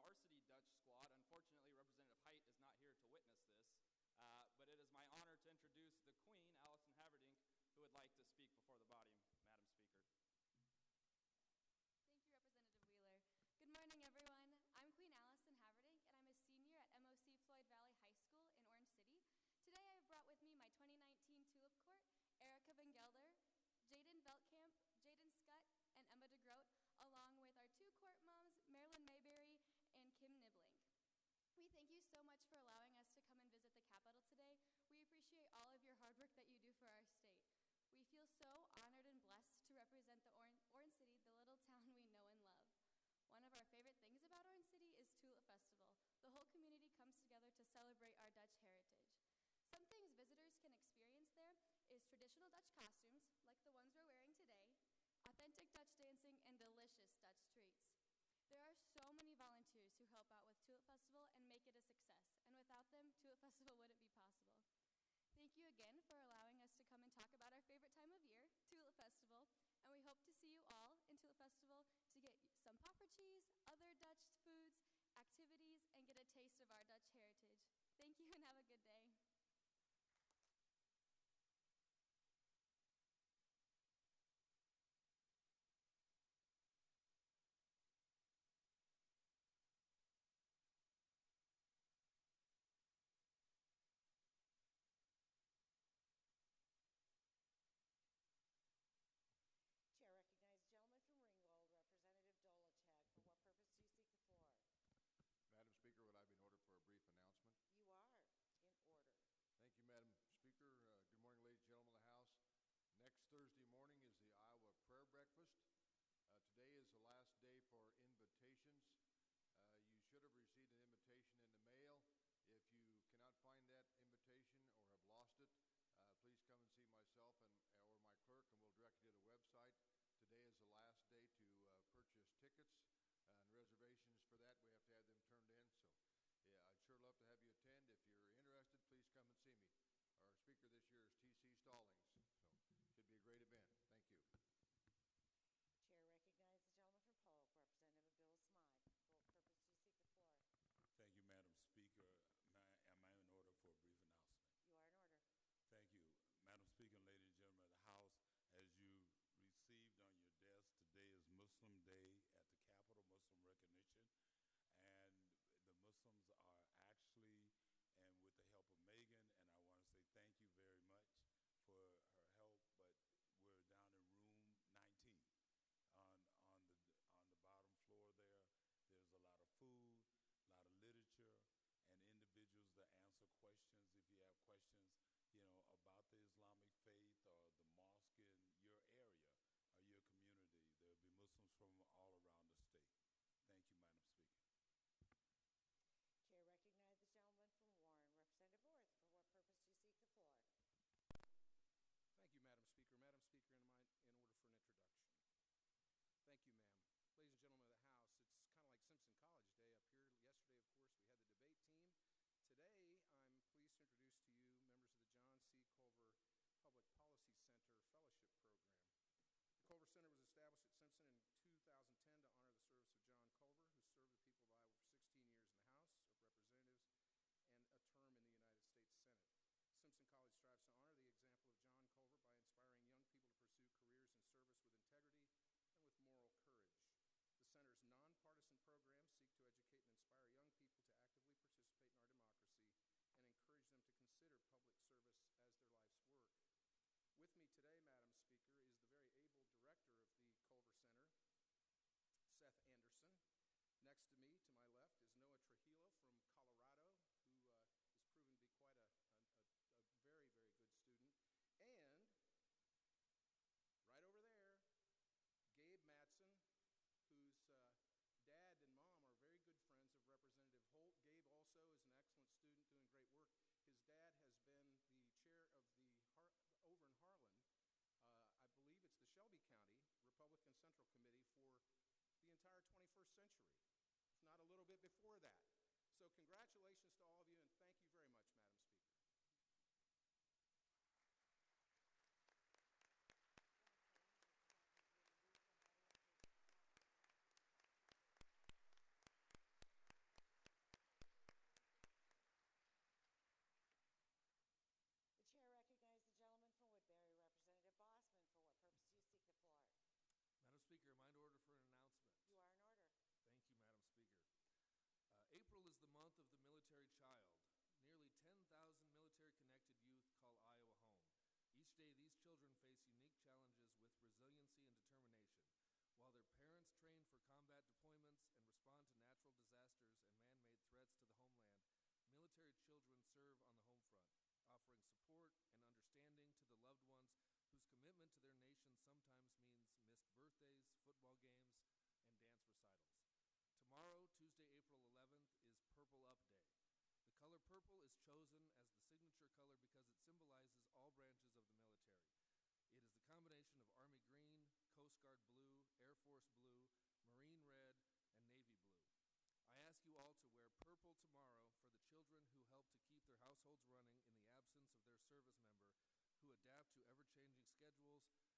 varsity Dutch squad. Unfortunately, Representative Height is not here to witness this, but it is my honor to introduce the Queen, Allison Haverdink, who would like to speak before the body, Madam Speaker. Thank you, Representative Wheeler. Good morning, everyone. I'm Queen Allison Haverdink, and I'm a senior at MOC Floyd Valley High School in Orange City. Today, I have brought with me my 2019 Tulip Court, Erica Van Gelder, Jaden Veltkamp, Jaden Scott, and Emma DeGroat, along with our two court moms, Marilyn Mayberry and Kim Niblink. We thank you so much for allowing us to come and visit the Capitol today. We appreciate all of your hard work that you do for our state. We feel so honored and blessed to represent the Orange City, the little town we know and love. One of our favorite things about Orange City is Tulip Festival. The whole community comes together to celebrate our Dutch heritage. Some things visitors can experience there is traditional Dutch costumes, like the ones we're wearing today, authentic Dutch dancing, and delicious Dutch treats. There are so many volunteers who help out with Tulip Festival and make it a success, and without them, Tulip Festival wouldn't be possible. Thank you again for allowing us to come and talk about our favorite time of year, Tulip Festival, and we hope to see you all in Tulip Festival to get some poffer cheese, other Dutch foods, activities, and get a taste of our Dutch heritage. Thank you and have a good day. Chair recognizes the gentleman from Ringgold, Representative Dolachak. For what purpose do you seek the floor? Madam Speaker, would I be in order for a brief announcement? You are in order. Thank you, Madam Speaker. Good morning, ladies and gentlemen of the House. Next Thursday morning is the Iowa Prayer Breakfast. Today is the last day for invitations. You should have received an invitation in the mail. If you cannot find that invitation or have lost it, please come and see myself or my clerk, and we'll direct you to the website. Today is the last day to purchase tickets and reservations. For that, we have to have them turned in. So, yeah, I'd sure love to have you attend. If you're interested, please come and see me. Our speaker this year is T.C. Stallings, so should be a great event. Thank you. The chair recognizes the gentleman from Polk, Representative Bill Smythe. For what purpose do you seek the floor? Thank you, Madam Speaker. Am I in order for a brief announcement? You are in order. Thank you. Madam Speaker and ladies and gentlemen of the House, as you received on your desk, today is Muslim Day at the Capitol, Muslim recognition, and the Muslims are actually, and with the help of Megan, and I want to say thank you very much for her help, but we're down in room 19 on the bottom floor there. There's a lot of food, a lot of literature, and individuals that answer questions if you have questions about the Islamic faith or the mosque in your area or your community. There'll be Muslims from all around the state. Thank you, Madam Speaker. Chair recognizes the gentleman from Warren, Representative Orth. For what purpose do you seek the floor? Thank you, Madam Speaker. Madam Speaker, in order for an introduction. Thank you, ma'am. Ladies and gentlemen of the House, it's kind of like Simpson College Day up here. Yesterday, of course, we had the debate team. Today, I'm pleased to introduce to you members of the John C. Culver Public Policy Center Fellowship Program. The Culver Center was established at Simpson in 2010 to honor the service of John Culver, who served the people of Iowa for 16 years in the House of Representatives and a term in the United States Senate. Simpson College strives to honor the example of John Culver by inspiring young people to pursue careers in service with integrity and with moral courage. The Center's nonpartisan programs seek to educate and inspire young people to actively participate in our democracy and encourage them to consider public service as their life's work. With me today, Madam Speaker, is the very able director of the Culver Center, Seth Anderson. Next to me, to my left, is Noah Trujillo from Colorado, who is proven to be quite a very, very good student. And right over there, Gabe Matson, whose dad and mom are very good friends of Representative Holt. Gabe also is an excellent student doing great work. His dad has been the chair of over in Harlan, I believe it's the Shelby County Republican Central Committee for the entire 21st century, if not a little bit before that. So congratulations to all of you, and thank you very much, Madam Speaker. children serve on the home front, offering support and understanding to the loved ones whose commitment to their nation sometimes means missed birthdays, football games, and dance recitals. Tomorrow, Tuesday, April 11th, is Purple Up Day. The color purple is chosen as the signature color because it symbolizes all branches of the military. It is the combination of Army green, Coast Guard blue, Air Force blue, Marine red, and Navy blue. I ask you all to wear purple tomorrow for the children who help to keep their households running in the absence of their service member, who adapt to ever-changing schedules,